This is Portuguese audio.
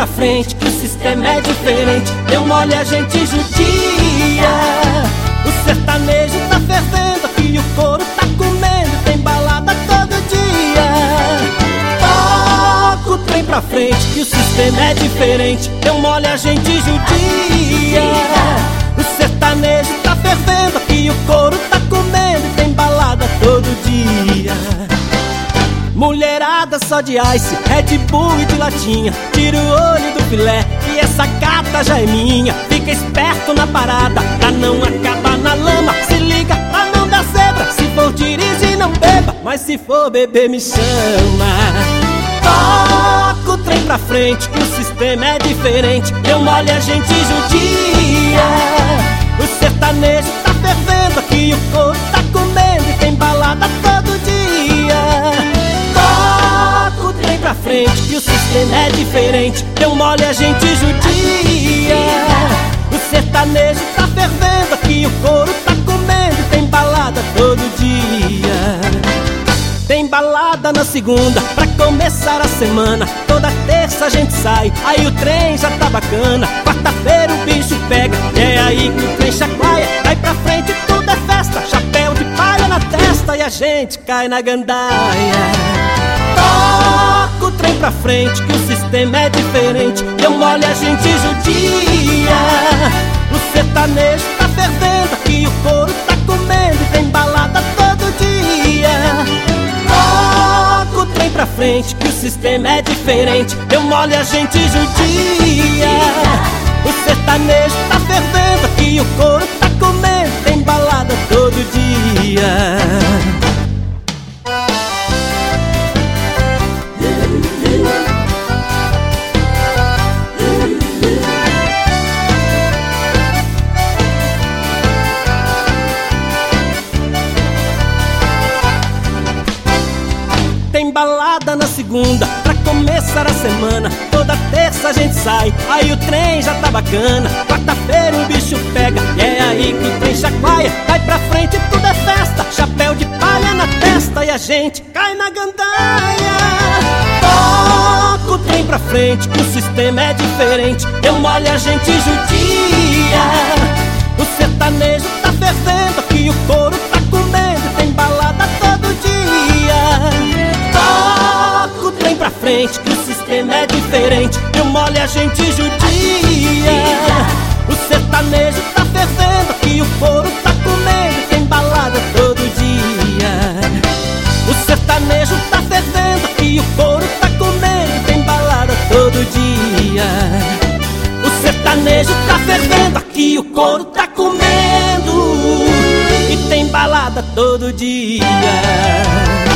pra frente que o sistema é diferente. Deu mole a gente judia. O sertanejo tá fervendo, aqui o couro tá comendo, tem balada todo dia. Toca o trem pra frente que o sistema é diferente. Deu mole a gente judia. O sertanejo tá fervendo, aqui o couro tá comendo, tem balada todo dia. Mulherada só de ice, Red Bull e de latinha. Tira o olho do filé, e essa gata já é minha. Fica esperto na parada, pra não acabar na lama. Se liga pra não dar zebra, se for dirigir não beba, mas se for beber me chama. Toca o trem pra frente que o sistema é diferente. Deu mole a gente judia. O sertanejo tá fervendo, aqui o couro tá comendo, e tem balada todo dia. Toca o trem pra frente que o sistema é diferente. Deu mole a gente judia. O sertanejo tá fervendo, aqui o couro tá comendo, e tem balada todo dia. Tem balada na segunda, pra começar a semana. Toda terça a gente sai, aí o trem já tá bacana. Quarta-feira o bicho pega, é aí que o trem chacoalha. Vai pra frente tudo é festa, chapéu de palha na testa, e a gente cai na gandaia. Toca o trem pra frente que o sistema é diferente. Deu mole a gente judia. O sertanejo tá fervendo, aqui o couro tá comendo, e tem balada todo dia. Toca o trem pra frente que o sistema é diferente. Deu mole a gente judia. O sertanejo tá fervendo, aqui o couro tá comendo, tem balada todo dia. Tem balada na segunda, pra começar a semana. Toda terça a gente sai, aí o trem já tá bacana. Quarta-feira o bicho pega, e é aí que o trem chacoalha. Vai pra frente tudo é festa, chapéu de palha na testa, e a gente cai na gandaia. Toca o trem pra frente que o sistema é diferente. Deu mole a gente judia. O sertanejo tá fervendo, aqui o couro tá comendo, tem balada todo dia. Toca o trem pra frente que o sistema é diferente. Deu mole a gente judia. O sertanejo tá fervendo, aqui o couro tá comendo, tem balada todo dia. O sertanejo tá fervendo, aqui o couro tá comendo, tem balada todo dia. O sertanejo tá fervendo, aqui o couro tá comendo, e tem balada todo dia.